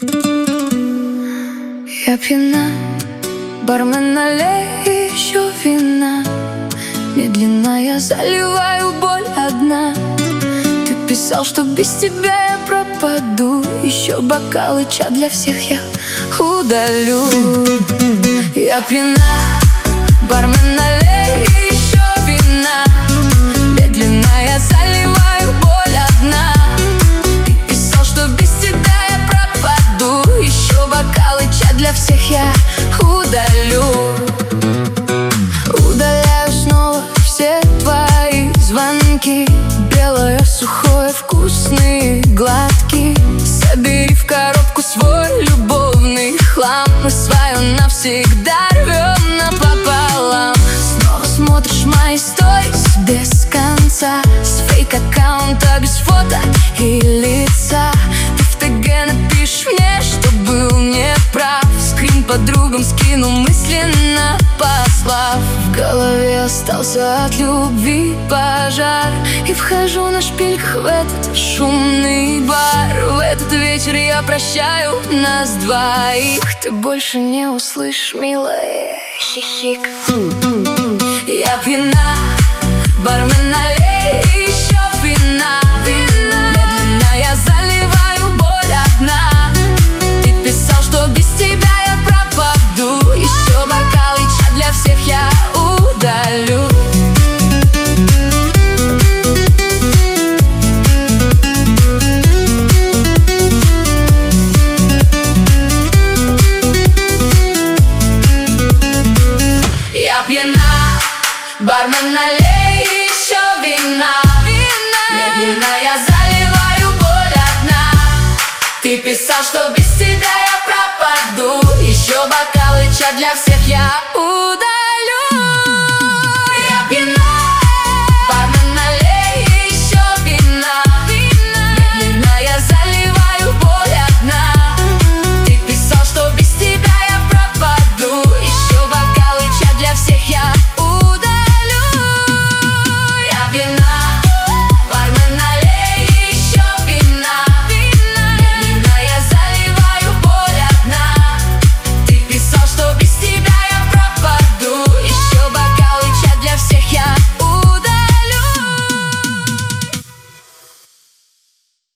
Я пьяна, бармен, налей еще вина. Медленно я заливаю боль одна. Ты писал, что без тебя я пропаду. Еще бокалы, чат для всех я удалю. Я пьяна, бармен, налей еще вина. Медленно я заливаю боль одна. Ты писал, что без тебя я пропаду. Еще бокалы, чат для всех я удалю. Удаляю снова все твои звонки. Белое, сухое, вкусный, гладкий. Собери в коробку свой любовный хлам. Мы свое навсегда рвем напополам. Снова смотришь мои сторис без конца, с фейк-аккаунта без фото и лица. Ты в ТГ напишешь мне, что был неправ. Скрин подругам скину мысленно послав. В голове остался от любви пожар. И вхожу на шпильках в этот шумный бар. В этот вечер я прощаю нас двоих. Ты больше не услышишь, милая, хихик. Я пьяна, бармен, налей еще вина. Медленно я заливаю боль одна. Ты писал, что без тебя я пропаду. Еще бокалы, чат для всех я удалю. Я пьяна, бармен, налей еще вина. Медленно я заливаю боль одна. Ты писал, что без тебя я пропаду. Еще бокалы, чат для всех я удалю.